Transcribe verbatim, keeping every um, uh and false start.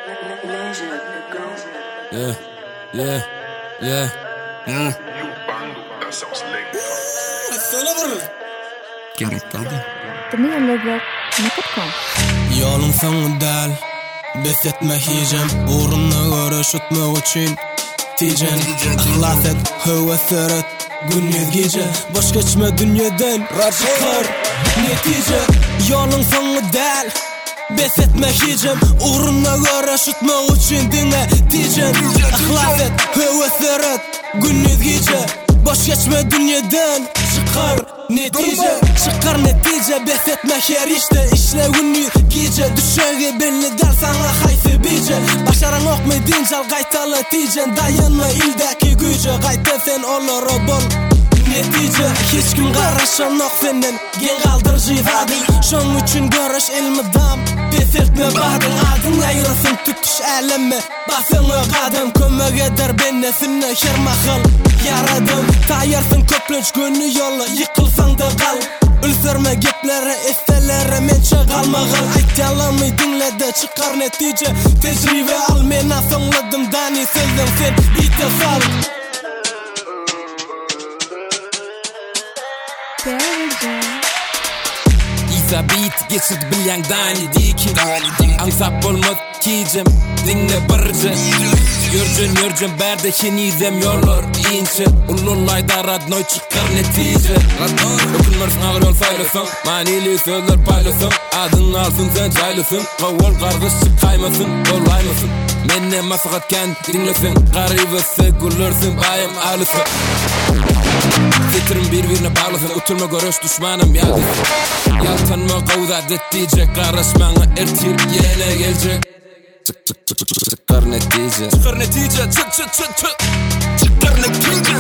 Yeah, yeah, yeah. Mm. Söyle vurur. Gerek kaldı. Dünýä lezzet näkat kom. Yolun sonu däl. Bes etme hicem. Uğruna göre şutmak üçün. Tijen, ihlas et, höwes eret. Gündüz gece, boş geçme dünyadan. Raşıklar, netice. Yolun sonu däl. Bes etme hicem. Uğruna göre şutmak üçün. Dinle, tijen, ihlas et, höwes eret. Gündüz gece, boş geçme dünyadan. Çıkar netice, çıkar netice. Bes etme her işte, işle gündüz gece. Düşöge belli der sana haysi bice. Başaran okmaydın çal gaytalı tijen. Dayanma ildeki güce, gayta sen olur o bol netice. Hiç gün qarışan ok senden, gen kaldır jizadın. Şon üçün görüş ilmi dam. Bes etme badın, adın ayrısın tutuş alemme. Basını qadam, kömök eder benne finne her mahal yaradım. Tayarsın köplünç günü yolu, yıkılsan da kal. Ülserme geplere, estelere mençe kalmagal. Aytyalamı dinle de çıkar netice. Tecrübe al, mena sonladım dani sözden sen ite sal. İsa beat geçit bilyan dani dikin. Ansap olmaz kiycem, dinle barıcı. Görcün görcün berde hinizem yollar ince. Ulullayda radnoy çıkar netice. Dokunmarsın ağır yol saylasın, manili sözler paylasın. Adın alsın sen çaylısın, kavol kargışı kaymasın, olaymasın. Menne masakatken dinlesin, garibesi gülürsün, bayım ağlısın. Getirin birbirine bağlasın, oturma görüş düşmanım yadız. Yaltanma kavda dettice, karışmana ertir yene gelecek. Çık çık çık çık çıkar netice. Çıkar netice, çık çık çık çık. Çıkar netice.